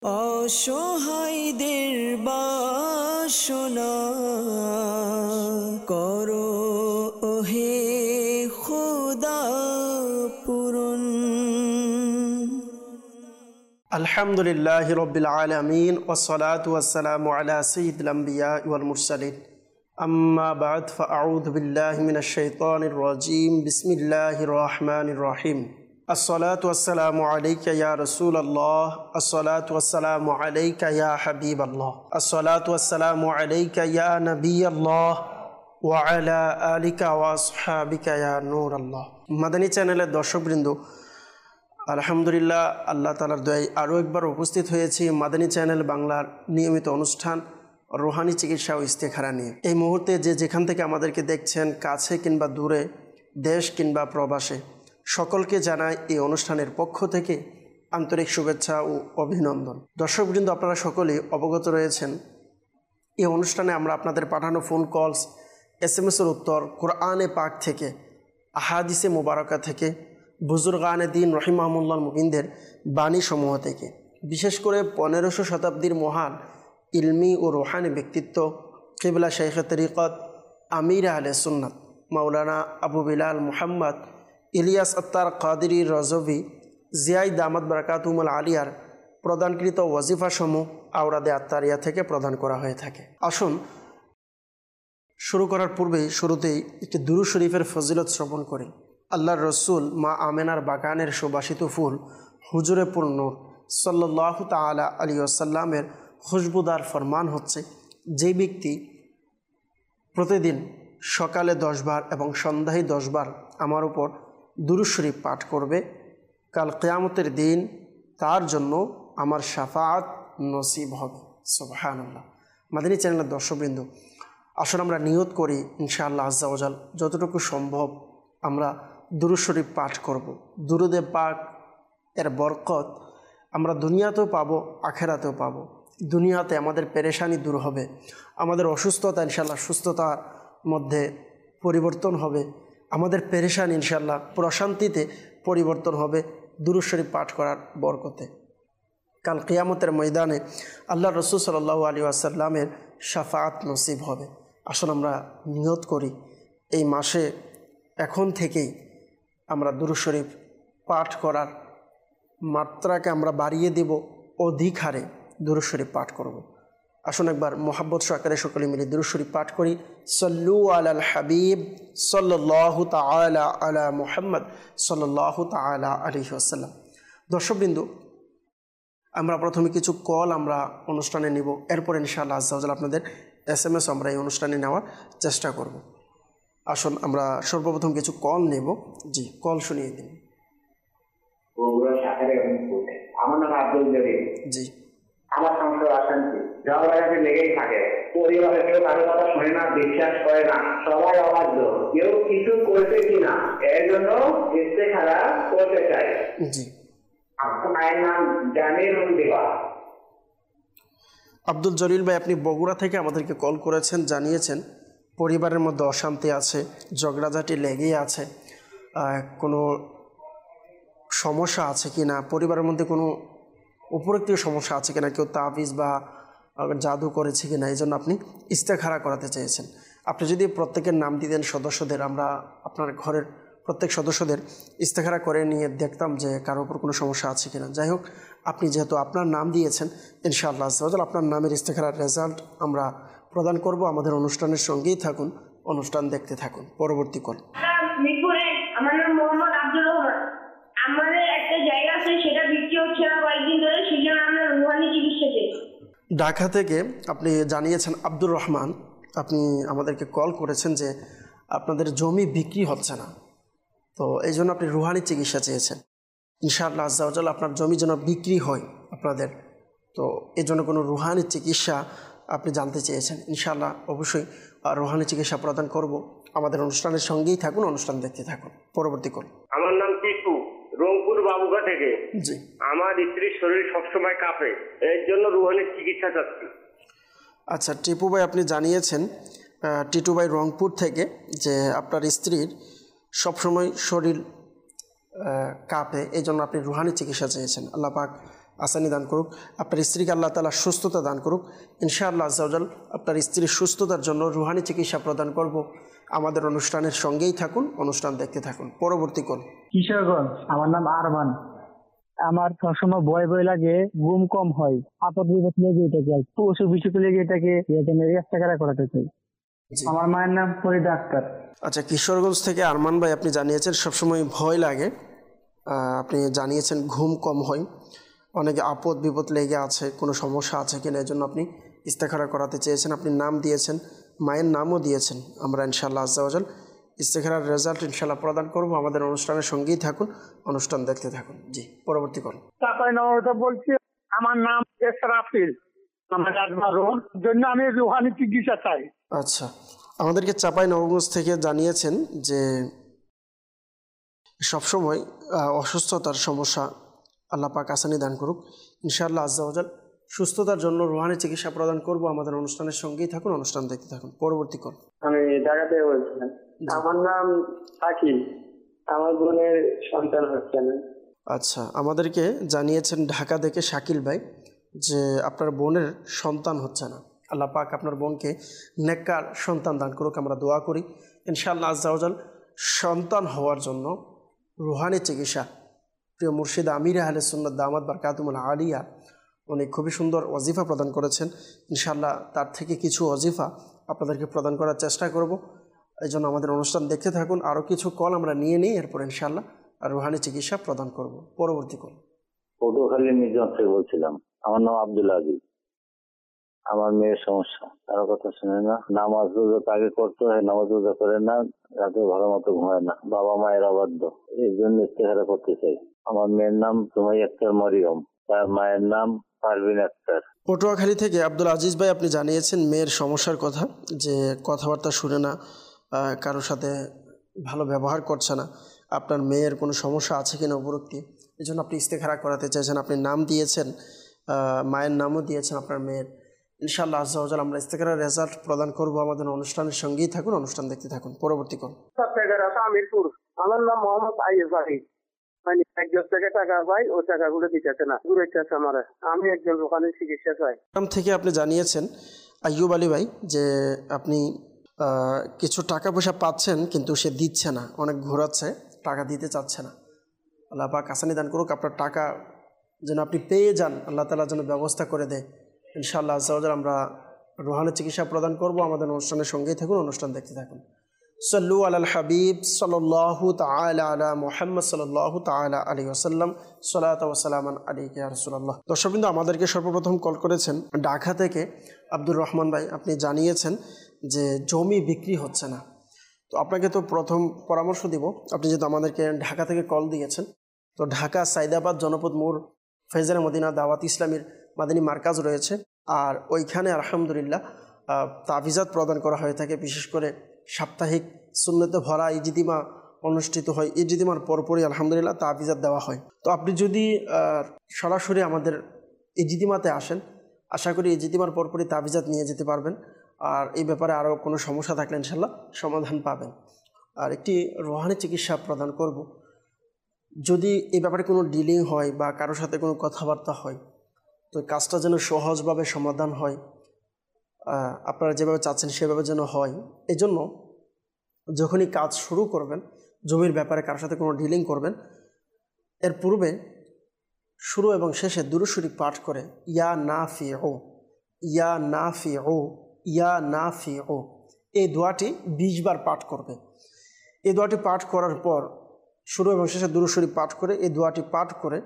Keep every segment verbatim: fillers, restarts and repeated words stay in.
অসহায়দের বাসনা করো ওহে খোদা পূরণ। আলহামদুলিল্লাহি রাব্বিল আলামিন ওয়াসসালাতু ওয়াসসালামু আলা সাইয়্যিদিল আমবিয়া ওয়াল মুরসালিন আম্মা বা'দ ফাআউযু বিল্লাহি মিনাশ শাইতানির রাজীম বিসমিল্লাহির রহমানির রহিম। আসসালাতু ওয়াসসালামু আলাইকা ইয়া রাসূলুল্লাহ, আসসালাতু ওয়াসসালামু আলাইকা ইয়া হাবিবাল্লাহ, আসসালাতু ওয়াসসালামু আলাইকা ইয়া নবিয়াল্লাহ ওয়া আলা আলিকা ওয়া আসহাবিকা ইয়া নূরাল্লাহ। মাদানী চ্যানেলের দর্শকবৃন্দ, আলহামদুলিল্লাহ আল্লাহ তাআলার দয়ায় আরও একবার উপস্থিত হয়েছি মাদানী চ্যানেল বাংলার নিয়মিত অনুষ্ঠান রুহানি চিকিৎসা ও ইস্তেখারা নিয়ে। এই মুহূর্তে যে যেখান থেকে আমাদেরকে দেখছেন, কাছে কিংবা দূরে, দেশ কিংবা প্রবাসে, সকলকে জানাই এই অনুষ্ঠানের পক্ষ থেকে আন্তরিক শুভেচ্ছা ও অভিনন্দন। দর্শকবৃন্দ, আপনারা সকলেই অবগত রয়েছেন এই অনুষ্ঠানে আমরা আপনাদের পাঠানো ফোন কলস, এস এম এসের উত্তর, কোরআনে পাক থেকে, আহাদিসে মুবারকা থেকে, বুজুর্গানে দিন রহিমাহুল্লাহ মুবিনদের বাণী সমূহ থেকে, বিশেষ করে পনেরোশো শতাব্দীর মহান ইলমি ও রুহানি ব্যক্তিত্ব কিবলা শাইখে তরিকত আমির আহলে সুন্নাত মাওলানা আবু বিলাল মুহাম্মদ ইলিয়াস আত্তার কাদেরী রজভী জিয়াই দামাত বারাকাতুহুল আলিয়ার প্রদানকৃত ওয়াজিফাসমূহ আওরাদে আত্তারিয়া থেকে প্রদান করা হয়ে থাকে। আসুন শুরু করার পূর্বেই শুরুতেই একটি দুরূদ শরীফের ফজিলত শ্রবণ করি। আল্লাহর রসুল মা আমেনার বাগানের সুবাসিত ফুল হুজুরে পুর নূর সাল্লাল্লাহু তাআলা আলাইহি ওয়াসাল্লামের খুশবুদার ফরমান হচ্ছে, যে ব্যক্তি প্রতিদিন সকালে দশবার এবং সন্ধ্যায় দশবার আমার উপর দুরূদ শরীফ পাঠ করবে, কাল কিয়ামতের দিন তার জন্য আমার শাফাআত নসিব হবে। সুবহানাল্লাহ। মাদানী চ্যানেলের দর্শকবৃন্দ, আসলে আমরা নিয়ত করি ইনশাআল্লাহ আজ্জা ওয়াজাল যতটুকু সম্ভব আমরা দুরূদ শরীফ পাঠ করব। দুরুদে পাক এর বরকত আমরা দুনিয়াতেও পাবো, আখেরাতেও পাবো। দুনিয়াতে আমাদের পেরেশানি দূর হবে, আমাদের অসুস্থতা ইনশাআল্লাহ সুস্থতার মধ্যে পরিবর্তন হবে, আমাদের পেরেশানি ইনশাআল্লাহ প্রশান্তিতে পরিবর্তন হবে দুরূদ শরীফ পাঠ করার বরকতে। কাল কিয়ামতের ময়দানে আল্লাহ রসুল সাল্লাল্লাহু আলাইহি ওয়াসাল্লামের শাফাআত নসিব হবে। আসুন আমরা নিয়ত করি এই মাসে এখন থেকেই আমরা দুরূদ শরীফ পাঠ করার মাত্রাকে আমরা বাড়িয়ে দেব, অধিক হারে দুরূদ শরীফ পাঠ করব। আসুন একবার মোহাব্বত সহকারে সকলে মিলে দুরূদ শরীফ পাঠ করি। সাল্লু আলাল হাবিব সাল্লাল্লাহু তাআলা আলা মুহাম্মদ সাল্লাল্লাহু তাআলা আলাইহি ওয়াসাল্লাম। দর্শকবৃন্দ, আমরা প্রথমে কিছু কল আমরা অনুষ্ঠানে নিব, এরপর ইনশাআল্লাহ আজ্জা ওয়াজাল আপনাদের এস এম এস আমরা এই অনুষ্ঠানে নেওয়ার চেষ্টা করব। আসুন আমরা সর্বপ্রথম কিছু কল নেব। জি, কল শুনিয়ে দিন। আমার নাম আব্দুল জলিল। জি। আমার সংসার অশান্তি, ঝগড়াঝাটি লেগেই থাকে। পরিবারের কেউ কারো কথা শোনে না, বিশ্বাস করে না, সবাই অবাধ্য, কেউ কিছু করছে কিনা এর জন্য ইস্তেখারা করতে চাই। জি। আপনার মায়ের নাম জামিল দেওয়া। আব্দুল জলিল ভাই, আপনি বগুড়া থেকে আমাদেরকে কল করেছেন, জানিয়েছেন পরিবারের মধ্যে অশান্তি আছে, ঝগড়াঝাটি লেগেই আছে, কোনো সমস্যা আছে কি না, পরিবারের মধ্যে কোনো উপরোক্ত সমস্যা আছে কিনা, কেউ তাবিজ বা জাদু করেছে কিনা, এই জন্য আপনি ইস্তেখারা করাতে চেয়েছেন। আপনি যদি প্রত্যেকের নাম দিতেন সদস্যদের, আমরা আপনার ঘরের প্রত্যেক সদস্যদের ইস্তেখারা করে নিয়ে দেখতাম যে কারোর উপর কোনো সমস্যা আছে কিনা। যাই হোক, আপনি যেহেতু আপনার নাম দিয়েছেন, ইনশাআল্লাহ আজ্জাওয়াজাল আপনার নামের ইস্তেখারার রেজাল্ট আমরা প্রদান করব। আমাদের অনুষ্ঠানের সঙ্গেই থাকুন, অনুষ্ঠান দেখতে থাকুন। পরবর্তী কল। আমার নাম মোহাম্মদ আব্দুর রহমান। আমাদের একটা জায়গা আছে, সেটা বিক্রি হচ্ছে না কয়েকদিন ধরে, সেই জন্য আমরা রুহানি চিকিৎসা চাই। ঢাকা থেকে আপনি জানিয়েছেন আব্দুর রহমান, আপনি আমাদেরকে কল করেছেন যে আপনাদের জমি বিক্রি হচ্ছে না, তো এই জন্য আপনি রুহানি চিকিৎসা চেয়েছেন। ইনশাআল্লাহ আজ্জা ওয়াজাল আপনার জমি যেন বিক্রি হয় আপনাদের, তো এই জন্য কোনো রুহানি চিকিৎসা আপনি জানতে চেয়েছেন। ইনশাআল্লাহ অবশ্যই রুহানি চিকিৎসা প্রদান করব। আমাদের অনুষ্ঠানের সঙ্গেই থাকুন, অনুষ্ঠান দেখতে থাকুন। পরবর্তী কল। আমার নাম টিপু, রংপুর বাবুঘা থেকে। জি। আমার স্ত্রীর শরীর সবসময় কাঁপে, এর জন্য রুহানি চিকিৎসা চাচ্ছি। আচ্ছা টিপু ভাই, আপনি জানিয়েছেন টিটু ভাই রংপুর থেকে যে আপনার স্ত্রীর সবসময় শরীর কাঁপে, এই জন্য আপনি রুহানি চিকিৎসা চেয়েছেন। আল্লাহ পাক আসানি দান করুক, আপনার স্ত্রীকে আল্লাহ তাআলা সুস্থতা দান করুক। ইনশাআল্লাহ আজ্জা ওয়া জাল আপনার স্ত্রীর সুস্থতার জন্য রুহানি চিকিৎসা প্রদান করব। আমাদের অনুষ্ঠানের সঙ্গেই থাকুন, অনুষ্ঠান দেখতে থাকুন। পরবর্তী কল। কিশোরগঞ্জ। আমার নাম আরমান। আমার সবসময় ভয় ভয় লাগে, ঘুম কম হয়, আপদ বিপদ লেগে এটাকে অসুখ বিসুখ লেগে এটাকে ইস্তেখারা করাতে চাই। আমার মায়ের নাম ফরিদা আক্তার। আচ্ছা, কিশোরগঞ্জ থেকে আরমান ভাই আপনি জানিয়েছেন সবসময় ভয় লাগে, আপনি জানিয়েছেন ঘুম কম হয়, অনেকে আপদ বিপদ লেগে আছে, কোনো সমস্যা আছে কিনা, এই জন্য আপনি ইস্তেখারা করাতে চেয়েছেন। আপনি নাম দিয়েছেন, মায়ের নামও দিয়েছেন। আমরা ইনশাআল্লাহ আজ্জা ওয়া জাল ইস্তেখারার রেজাল্ট ইনশাআল্লাহ প্রদান করব। আমাদের অনুষ্ঠানের সঙ্গেই থাকুন, অনুষ্ঠান দেখতে থাকুন। জি, পরবর্তী কল। তারপরে নবরতা বলছি, আমার নাম এসরাফিল, আমার আজমারুল জন্য আমি রুহানি চিকিৎসা চাই। আচ্ছা, আমাদেরকে চাপাই নবগঞ্জ থেকে জানিয়েছেন যে সবসময় অসুস্থতার সমস্যা, আল্লাহ পাক আসানি দান করুক। ইনশাআল্লাহ আজ্জা ওয়া জাল সুস্থতার জন্য রুহানি চিকিৎসা প্রদান করব। আমাদের অনুষ্ঠানের সঙ্গেই থাকুন, অনুষ্ঠান দেখতে থাকুন। পরবর্তী কল। আমি ঢাকা থেকে বলছিলাম। আমার নাম শাকিল, আমার বোনের সন্তান হচ্ছে না। আচ্ছা, আমাদেরকে জানিয়েছেন ঢাকা থেকে শাকিল ভাই যে আপনার বোনের সন্তান হচ্ছে না। আল্লাহ পাক আপনার বোনকে নেককার সন্তান দান করুক, আমরা দোয়া করি। ইনশাআল্লাহ আজ্জা ওয়া জাল সন্তান হওয়ার জন্য রুহানি চিকিৎসা প্রিয় মুর্শিদ আমির আহলে সুন্নাত দামাত বারকাতুহুল আলিয়া উনি খুবই সুন্দর ওয়াজিফা প্রদান করেছেন। ইনশাআল্লাহ তার থেকে কিছু ওয়াজিফা আপনাদেরকে প্রদান করার চেষ্টা করব। এই জন্য আমাদের অনুষ্ঠান দেখতে থাকুন। আরও কিছু কল আমরা নিয়ে নিই, এরপর ইনশাআল্লাহ আর রুহানি চিকিৎসা প্রদান করব। পরবর্তী কল। পটুয়াখালী মির্জাপুর থেকে বলছিলাম। আমার নাম আব্দুল আজিজ। আমার মেয়ের সমস্যা, কারো কথা শুনে না, নামাজ রোজা তাকে করতে হয়, নামাজ রোজা করে না, রাতে ভালো মতো ঘুমায় না, বাবা মায়ের অবাধ্য, এই জন্য ইস্তেখারা করতে চাই। আমার মেয়ের নাম সুমাইয়া আক্তার মরিয়ম, তার মায়ের নাম পারভিন আক্তার। পটুয়াখালী থেকে আব্দুল আজিজ ভাই আপনি জানিয়েছেন মেয়ের সমস্যার কথা, যে কথাবার্তা শুনে না, কারোর সাথে ভালো ব্যবহার করছে না। আপনার মেয়ের কোনো সমস্যা আছে কিনা উপরোক্তি, এই জন্য আপনি ইস্তেখারা করাতে চাইছেন। আপনি নাম দিয়েছেন, মায়ের নামও দিয়েছেন আপনার মেয়ের। ইনশাআল্লাহ আজ্জা ওয়া জাল আমরা ইস্তেখারার রেজাল্ট প্রদান করব। আমাদের অনুষ্ঠানের সঙ্গেই থাকুন, অনুষ্ঠান দেখতে থাকুন। পরবর্তী কল। আমিরপুর। আমার নাম মোহাম্মদ আইয়ুব আলী। মানে একজন থেকে টাকা পাই, ও টাকাগুলো দিতেছে না, দূরে চাচ্ছে আমার। আমি একজন ওখানে চিকিৎসা চাই। নাম থেকে আপনি জানিয়েছেন আইয়ুব আলী ভাই যে আপনি কিছু টাকা পয়সা পাচ্ছেন কিন্তু সে দিচ্ছে না, অনেক ঘোরাচ্ছে, টাকা দিতে চাচ্ছে না। আল্লাহ পাক আসানি দান করুক, আপনার টাকা যেন আপনি পেয়ে যান, আল্লাহ তাআলা যেন ব্যবস্থা করে দেয়। ইনশাআল্লাহ আজ্জা ওয়া জাল আমরা রুহানি চিকিৎসা প্রদান করব। আমাদের অনুষ্ঠানের সঙ্গেই থাকুন, অনুষ্ঠান দেখতে থাকুন। সাল্লু আলাল হাবিব সাল্লাল্লাহু তাআলা আলা মুহাম্মদ সাল্লাল্লাহু তাআলা আলাইহি ওয়াসাল্লাম, সালাতু ওয়া সালামান আলাইকা ইয়া রাসূলুল্লাহ। দর্শকবৃন্দ, আমাদেরকে সর্বপ্রথম কল করেছেন ঢাকা থেকে আব্দুর রহমান ভাই। আপনি জানিয়েছেন যে জমি বিক্রি হচ্ছে না। তো আপনাকে তো প্রথম পরামর্শ দিব, আপনি যেহেতু আমাদেরকে ঢাকা থেকে কল দিয়েছেন, তো ঢাকা সাইদাবাদ জনপদ মোড় ফেজারে মদিনা দাওয়াত ইসলামীর মাদানী মার্কাজ রয়েছে। আর ওইখানে আলহামদুলিল্লাহ তাবিজাত প্রদান করা হয়ে থাকে। বিশেষ করে সাপ্তাহিক সুন্নতে ভরা ইজতিমা অনুষ্ঠিত হয়, ইজতিমার পরপরই আলহামদুলিল্লাহ তাবিজাত দেওয়া হয়। তো আপনি যদি সরাসরি আমাদের ইজতিমাতে আসেন, আশা করি ইজতিমার পরপরই তাবিজাত নিয়ে যেতে পারবেন। আর এই ব্যাপারে আরও কোনো সমস্যা থাকলে ইনশাল্লাহ সমাধান পাবেন। আর একটি রুহানি চিকিৎসা প্রদান করব। যদি এই ব্যাপারে কোনো ডিলিং হয় বা কারোর সাথে কোনো কথাবার্তা হয়, তো কাজটা যেন সহজভাবে সমাধান হয়, আপনারা যেভাবে চাচ্ছেন সেভাবে যেন হয়। এই জন্য যখনই কাজ শুরু করবেন, জমির ব্যাপারে কারোর সাথে কোনো ডিলিং করবেন, এর পূর্বে শুরু এবং শেষে দুরূদ শরীফ পাঠ করে ইয়া নাফিউ, ইয়া নাফিউ, ইয়া নাফিউ, এই দোয়াটি বিশ বার পাঠ করবে। এই দোয়াটি পাঠ করার পর শুরু এবং শেষে দুরূদ শরীফ পাঠ করে এই দোয়াটি পাঠ করে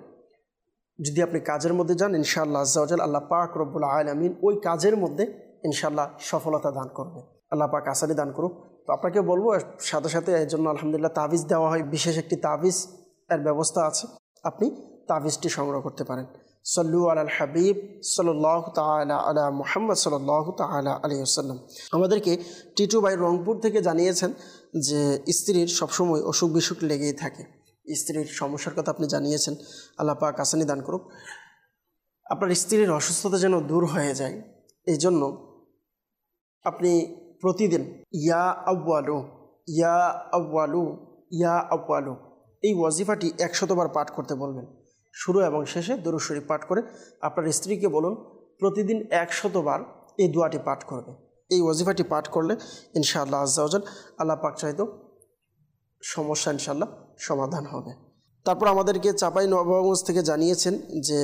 যদি আপনি কাজের মধ্যে যান, ইনশাআল্লাহ আজ্জা ওয়া জাল আল্লাহ পাক রব্বুল আলামিন ওই কাজের মধ্যে ইনশাআল্লাহ সফলতা দান করবে। আল্লাহ পাক আসানি দান করুক। তো আপনাকে বলবো সাথে সাথে এর জন্য আলহামদুলিল্লাহ তাবিজ দেওয়া হয়, বিশেষ একটি তাবিজ এর ব্যবস্থা আছে, আপনি তাবিজটি সংগ্রহ করতে পারেন। সাল্লু আলাল হাবিব সাল্লাল্লাহু তাআলা আলা মুহাম্মদ সাল্লাল্লাহু তাআলা আলাইহি ওয়াসাল্লাম। আমাদেরকে টিটু ভাই রংপুর থেকে জানিয়েছেন যে স্ত্রীর সবসময় অসুখ বিসুখ লেগেই থাকে। স্ত্রীর সমস্যার কথা আপনি জানিয়েছেন, আল্লাহ পাক আসানি দান করুক। আপনার স্ত্রীর অসুস্থতা যেন দূর হয়ে যায়, এই জন্য আপনি প্রতিদিন ইয়া আউয়ালু, ইয়া আউয়ালু, ইয়া আউয়ালু এই ওয়াজিফাটি একশতবার পাঠ করতে বলবেন। শুরু এবং শেষে দুরূদ শরীফ পাঠ করে আপনার স্ত্রীকে বলুন প্রতিদিন একশতবার এই দোয়াটি পাঠ করবে। এই ওয়াজিফাটি পাঠ করলে ইনশাআল্লাহ আজ্জা ওয়াজাল আল্লাহ পাক চাইতো সমস্যা ইনশাআল্লাহ সমাধান হবে। তারপর আমাদেরকে চাপাই নবাবগঞ্জ থেকে জানিয়েছেন যে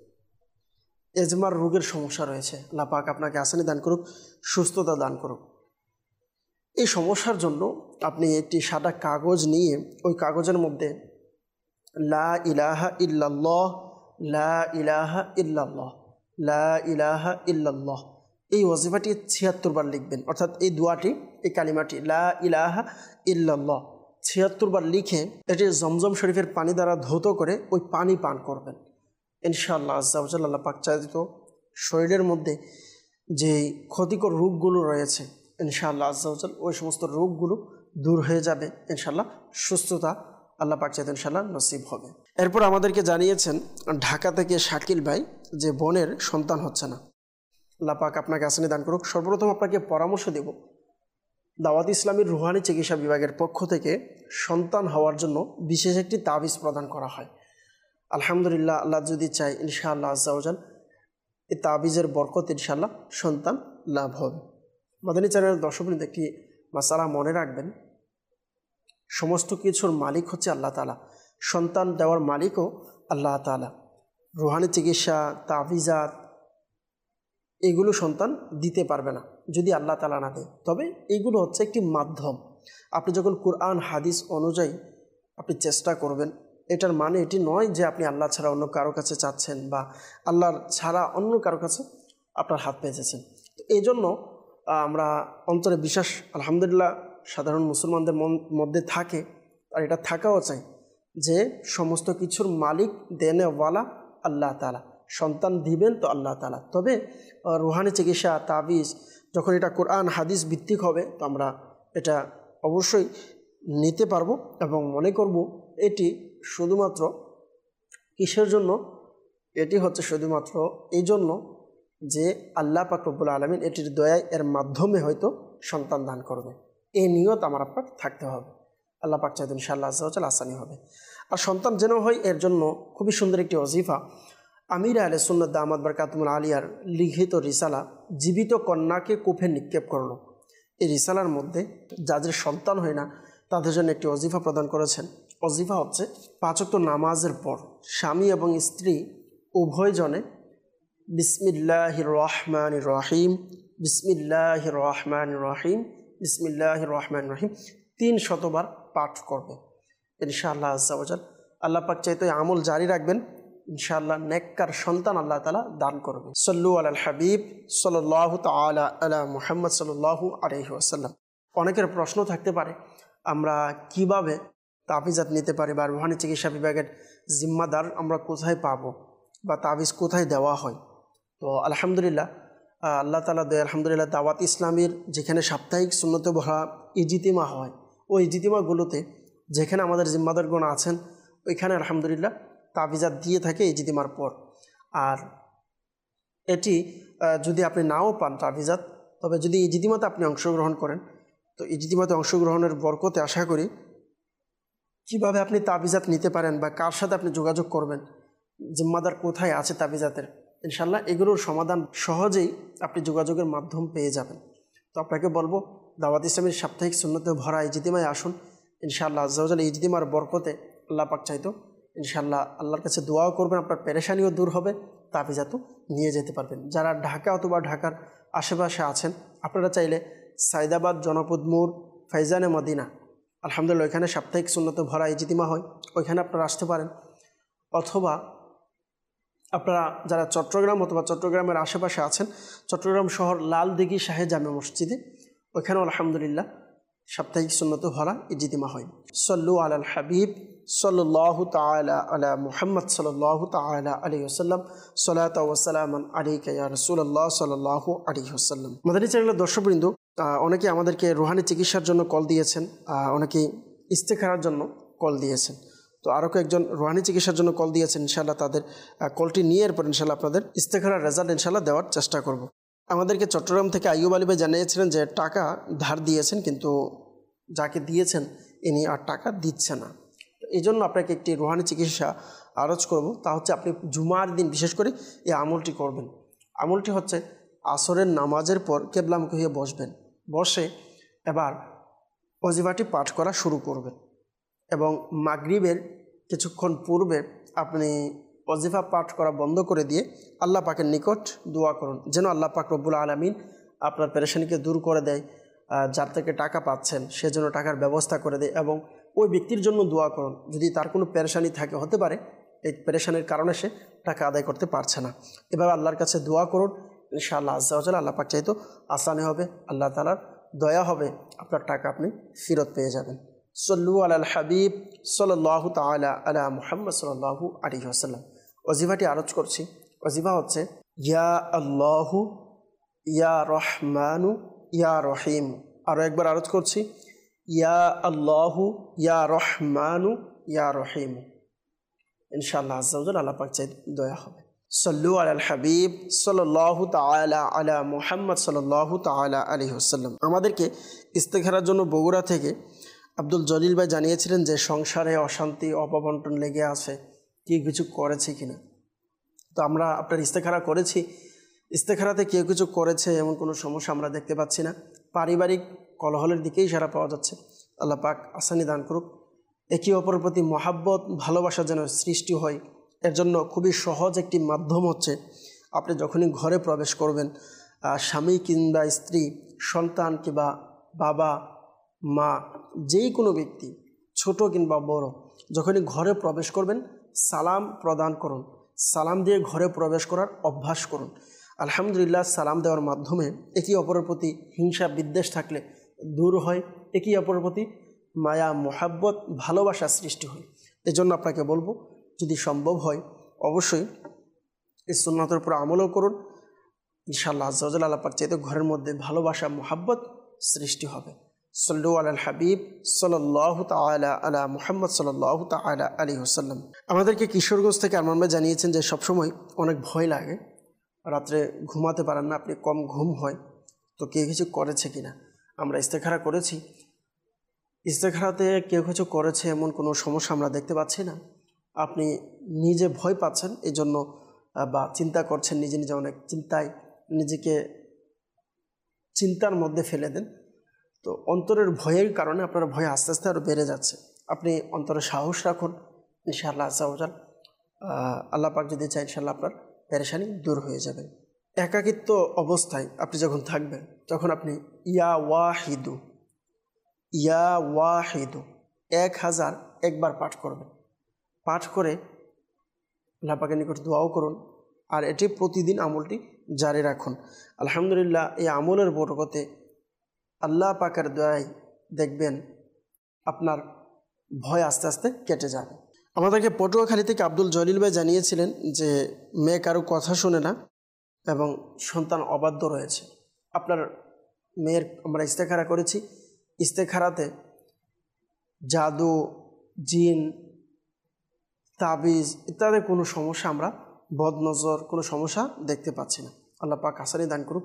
এজমার রোগের সমস্যা রয়েছে। আল্লাহ পাক আপনাকে আসানি দান করুক, সুস্থতা দান করুক। এই সমস্যার জন্য আপনি একটি সাদা কাগজ নিয়ে ওই কাগজের মধ্যে লা ইলাহা ইল্লাল্লাহ লা ইলাহা ইল্লাল্লাহ লা ইলাহা ইল্লাল্লাহ এই ওয়াজিফাটি ছিয়াত্তর বার লিখবেন। অর্থাৎ এই দোয়াটি, এই কালিমাটি লা ইলাহা ইল্লাল্লাহ ছিয়াত্তর বার লিখে এটি জমজম শরীফের পানি দ্বারা ধৌত করে ওই পানি পান করবেন। ইনশাআল্লাহ আজ্জা ওয়াজাল আল্লাহ পাক চাইতো শরীরের মধ্যে যে ক্ষতিকর রোগগুলো রয়েছে ইনশাআল্লাহ আজ্জা ওয়াজাল ওই সমস্ত রোগগুলো দূর হয়ে যাবে। ইনশাআল্লাহ সুস্থতা আল্লাহ পাক চাইতো ইনশাআল্লাহ নসিব হবে। এরপর আমাদেরকে জানিয়েছেন ঢাকা থেকে শাকিল ভাই যে বোনের সন্তান হচ্ছে না। আল্লাহ পাক আপনাকে আসানি দান করুক। সর্বপ্রথম আপনাকে পরামর্শ দেব, দাওয়াত ইসলামীর রুহানি চিকিৎসা বিভাগের পক্ষ থেকে সন্তান হওয়ার জন্য বিশেষ একটি তাবিজ প্রদান করা হয়। আলহামদুলিল্লাহ, আল্লাহ যদি চাই ইনশাআল্লাহ আজ্জা ওয়াজাল এই তাবিজের বরকত ইনশাআল্লাহ সন্তান লাভ হবে। মাদানী চ্যানেলের দর্শকবৃন্দ একটি মাসালা মনে রাখবেন, সমস্ত কিছুর মালিক হচ্ছে আল্লাহ তাআলা, সন্তান দেওয়ার মালিকও আল্লাহ তাআলা। রুহানি চিকিৎসা, তাবিজাত এগুলো সন্তান দিতে পারবে না যদি আল্লাহ তাআলা না দেয়। তবে এইগুলো হচ্ছে একটি মাধ্যম। আপনি যখন কুরআন হাদিস অনুযায়ী আপনি চেষ্টা করবেন, এটার মানে এটি নয় যে আপনি আল্লাহ ছাড়া অন্য কারো কাছে চাচ্ছেন বা আল্লাহর ছাড়া অন্য কারো কাছে আপনার হাত পেয়েছেন। তো এই জন্য আমরা অন্তরে বিশ্বাস আলহামদুলিল্লাহ সাধারণ মুসলমানদের মধ্যে থাকে, আর এটা থাকাও চাই যে সমস্ত কিছুর মালিক দেনেওয়ালা আল্লাহ তাআলা, সন্তান দিবেন তো আল্লাহ তাআলা। তবে রুহানি চিকিৎসা, তাবিজ যখন এটা কোরআন হাদিস ভিত্তিক হবে তো আমরা এটা অবশ্যই নিতে পারবো এবং মনে করব এটি শুধুমাত্র কিসের জন্য, এটি হচ্ছে শুধুমাত্র এই জন্য যে আল্লাহ পাক রব্বুল আলামিন এটির দয়ায় এর মাধ্যমে হয়তো সন্তান দান করবে। এই নিয়ত আমার আপনার থাকতে হবে। আল্লাহ পাক চাইতেন ইনশাআল্লাহ আজ্জা ওয়াজাল আসানি হবে। আর সন্তান যেন হয় এর জন্য খুবই সুন্দর একটি ওয়াজিফা আমির আহলে সুন্নাত দামাত বারকাতুহুল আলিয়ার লিখিত রিসালা জীবিত কন্যাকে কূপে নিক্ষেপ করলো। এই রিসালার মধ্যে যাদের সন্তান হয় না তাদের জন্য একটি ওয়াজিফা প্রদান করেছেন। ওয়াজিফা হচ্ছে পাঁচ ওয়াক্ত নামাজের পর স্বামী এবং স্ত্রী উভয়জনে বিসমিল্লাহির রহমানির রহিম বিসমিল্লাহির রহমানির রহিম বিসমিল্লাহির রহমানির রহিম তিন শতবার পাঠ করবে ইনশাআল্লাহ আজ্জা ওয়াজাল। আল্লাহ পাক চাইতো আমল জারি রাখবেন, ইনশাআল্লাহ নেককার সন্তান আল্লাহ তাআলা দান করবে। সাল্লু আলাল হাবিব সাল্লাল্লাহু তাআলা আলা মুহাম্মদ সাল্লাল্লাহু আলাইহি ওয়াসাল্লাম। অনেকের প্রশ্ন থাকতে পারে আমরা কিভাবে তাবিজাত নিতে পারি বা রুহানি চিকিৎসা বিভাগের জিম্মাদার আমরা কোথায় পাবো বা তাবিজ কোথায় দেওয়া হয়। তো আলহামদুলিল্লাহ আল্লাহ তাআলা দয়া আলহামদুলিল্লাহ দাওয়াত ইসলামীর যেখানে সাপ্তাহিক সুন্নতে ভরা ইজতিমা হয় ওই ইজতিমাগুলোতে যেখানে আমাদের জিম্মাদারগণ আছেন ওইখানে আলহামদুলিল্লাহ তাবিজাত দিয়ে থাকে ইজতিমার পর। আর এটি যদি আপনি নাও পান তাবিজাত, তবে যদি ইজতিমাতে আপনি অংশগ্রহণ করেন তো ইজতিমাতে অংশগ্রহণের বরকতে আশা করি কিভাবে আপনি তাবিজাত নিতে পারেন বা কার সাথে আপনি যোগাযোগ করবেন, জিম্মাদার কোথায় আছে তাবিজাতের, ইনশাআল্লাহ এগুলোর সমাধান সহজেই আপনি যোগাযোগের মাধ্যম পেয়ে যাবেন। তো আপনাকে বলবো দাওয়াত ইসলামের সাপ্তাহিক সুন্নতে ভরা ইজতিমায় আসুন। ইনশাআল্লাহ আজ্জা ওয়াজাল ইজতিমার বরকতে আল্লাহ পাক চাইতো ইনশাআল্লাহ আল্লাহর কাছে দোয়াও করবেন, আপনার পেরেশানিও দূর হবে, তাবিজাতও নিয়ে যেতে পারবেন। যারা ঢাকা অথবা ঢাকার আশেপাশে আছেন আপনারা চাইলে সাইদাবাদ জনপদ মোড় ফাইজানে মদিনা আলহামদুলিল্লাহ ওইখানে সাপ্তাহিক সুন্নতে ভরা ইজতিমা হয়, ওইখানে আপনারা আসতে পারেন। অথবা আপনারা যারা চট্টগ্রাম অথবা চট্টগ্রামের আশেপাশে আছেন চট্টগ্রাম শহর লালদিঘি শাহে জামে মসজিদে ওইখানেও আলহামদুলিল্লাহ সাপ্তাহিক সুন্নতে ভরা ইজতিমা হয়। সাল্লু আলাল হাবিব সাল্লাল্লাহু তাআলা আলা মুহাম্মদ সাল্লাল্লাহু তাআলা আলাইহি ওয়াসাল্লাম সালাতু ওয়া সালামান আলাইকা ইয়া রাসূলুল্লাহ সাল্লাল্লাহু আলাইহি ওয়াসাল্লাম। মাদানী চ্যানেলের দর্শকবৃন্দ অনেকে আমাদেরকে রুহানি চিকিৎসার জন্য কল দিয়েছেন, অনেকেই ইস্তেখারার জন্য কল দিয়েছেন। তো আরও কয়েকজন রুহানি চিকিৎসার জন্য কল দিয়েছেন, ইনশাআল্লাহ তাদের কলটি নিয়ে এরপর ইনশাআল্লাহ আপনাদের ইস্তেখারার রেজাল্ট ইনশাআল্লাহ দেওয়ার চেষ্টা করব। আমাদেরকে চট্টগ্রাম থেকে আইয়ুব আলী ভাই জানিয়েছিলেন যে টাকা ধার দিয়েছেন কিন্তু যাকে দিয়েছেন ইনি আর টাকা দিচ্ছে না। এই জন্য আপনাকে একটি রুহানি চিকিৎসা আরজ করব তা হচ্ছে আপনি জুমার দিন বিশেষ করে এই আমলটি করবেন। আমলটি হচ্ছে আসরের নামাজের পর কেবলামুখী হয়ে বসবেন, বসে এবার ওয়াজিফাটি পাঠ করা শুরু করবেন এবং মাগরিবের কিছুক্ষণ পূর্বে আপনি ওয়াজিফা পাঠ করা বন্ধ করে দিয়ে আল্লাহ পাকের নিকট দোয়া করুন যেন আল্লাহ পাক রব্বুল আলামিন আপনার পেরেশানিকে দূর করে দেয়, যার থেকে টাকা পাচ্ছেন সে যেন টাকার ব্যবস্থা করে দেয় এবং ওই ব্যক্তির জন্য দোয়া করুন যদি তার কোনো পেরেশানি থাকে, হতে পারে এই পেরেশানির কারণে সে টাকা আদায় করতে পারছে না। এভাবে আল্লাহর কাছে দোয়া করুন, ইনশাআল্লাহ আজ্জা ওয়া জাল্লা আল্লাহ পাক চাইতো আসানে হবে, আল্লাহ তাআলার দয়া হবে, আপনার টাকা আপনি ফেরত পেয়ে যাবেন। সল্লু আলাল হাবিব সাল্লাল্লাহু তাআলা আলা মুহাম্মদ সাল্লাল্লাহু আলাইহি ওয়াসাল্লাম। ওয়াজিফাটি আরজ করছি। ওয়াজিফা হচ্ছে ইয়া আল্লাহু ইয়া রহমানু ইয়া রহিম। আরও একবার আরজ করছি ইয়া আল্লাহু ইয়া রহমানু ইয়া রহিম। ইনশাআল্লাহ আজ্জা ওয়া জাল্লা আল্লাহ পাক চাই দয়া হবে। সল্লু আলাল হাবিব সাল্লাল্লাহু তাআলা আলা মুহাম্মদ সাল্লাল্লাহু তাআলা আলাইহি ওয়াসাল্লাম। আমাদেরকে ইস্তেখারার জন্য বগুড়া থেকে আব্দুল জলিল ভাই জানিয়েছিলেন যে সংসারে অশান্তি অপবন্টন লেগে আছে, কেউ কিছু করেছে কিনা। তো আমরা আপনার ইস্তেখারা করেছি, ইস্তেখারাতে কেউ কিছু করেছে এমন কোনো সমস্যা আমরা দেখতে পাচ্ছি না। পারিবারিক কলহলের দিকেই সারা পাওয়া যাচ্ছে। আল্লাহ পাক আসানি দান করুক। একে অপরের প্রতি মহাব্বত ভালোবাসা যেন সৃষ্টি হয়, এর জন্য খুবই সহজ একটি মাধ্যম হচ্ছে আপনি যখনই ঘরে প্রবেশ করবেন, স্বামী কিংবা স্ত্রী, সন্তান কিংবা বাবা মা, যেই কোনো ব্যক্তি ছোট কিংবা বড়, যখনই ঘরে প্রবেশ করবেন সালাম প্রদান করুন। সালাম দিয়ে ঘরে প্রবেশ করার অভ্যাস করুন। আলহামদুলিল্লাহ, সালাম দেওয়ার মাধ্যমে একে অপরের প্রতি হিংসা বিদ্বেষ থাকলে দূর হয়, একে অপরের প্রতি মায়া মোহাব্বত ভালোবাসা সৃষ্টি হয়। এজন্য আপনাকে বলবো যদি সম্ভব হয় অবশ্যই এই সুন্নাতের উপর আমলও করুন। ইনশাআল্লাহ আজ্জা ওয়া জাল্লা আল্লাহ পাক চাইতে ঘরের মধ্যে ভালোবাসা মোহাব্বত সৃষ্টি হবে। সল্লু আলাল হাবিব সাল্লাল্লাহু তাআলা আলা মুহাম্মদ সাল্লাল্লাহু তাআলা আলাইহি ওয়াসাল্লাম। আমাদেরকে কিশোরগঞ্জ থেকে আরমান ভাই জানিয়েছেন যে সবসময় অনেক ভয় লাগে, রাত্রে ঘুমাতে পারেন না, আপনি কম ঘুম হয়, তো কেউ কিছু করেছে কিনা। আমরা ইস্তেখারা করেছি, ইস্তেখারাতে কেউ কিছু করেছে এমন কোনো সমস্যা আমরা দেখতে পাচ্ছি না। আপনি নিজে ভয় পাচ্ছেন এই জন্য বা চিন্তা করছেন, নিজে নিজে অনেক চিন্তায় নিজেকে চিন্তার মধ্যে ফেলে দেন, তো অন্তরের ভয়ের কারণে আপনার ভয় আস্তে আস্তে আরও বেড়ে যাচ্ছে। আপনি অন্তরে সাহস রাখুন, ইনশাআল্লাহ আজ্জা ওয়া জাল আল্লাহ পাক যদি চাই ইনশাআল্লাহ আপনার পেরেশানি দূর হয়ে যাবে। একাকিত্ব অবস্থায় আপনি যখন থাকবেন তখন আপনি ইয়া ওয়াহিদু ইয়া ওয়াহিদু এক হাজার একবার পাঠ করবেন। পাঠ করে আল্লাহ পাকের নিকট দোয়াও করুন, আর এটি প্রতিদিন আমলটি জারি রাখুন। আলহামদুলিল্লাহ, এই আমলের বরকতে আল্লাহ পাকের দয়ায় দেখবেন আপনার ভয় আস্তে আস্তে কেটে যাবে। আমাদেরকে পটুয়াখালী থেকে আব্দুল জলিল ভাই জানিয়েছিলেন যে মেয়ে কারো কথা শোনে না এবং সন্তান অবাধ্য রয়েছে। আপনার মেয়ের আমরা ইস্তেখারা করেছি, ইস্তেখারাতে জাদু, জিন, তাবিজ ইত্যাদি কোনো সমস্যা আমরা বদনজর কোনো সমস্যা দেখতে পাচ্ছি না। আল্লাহ পাক আসানি দান করুক।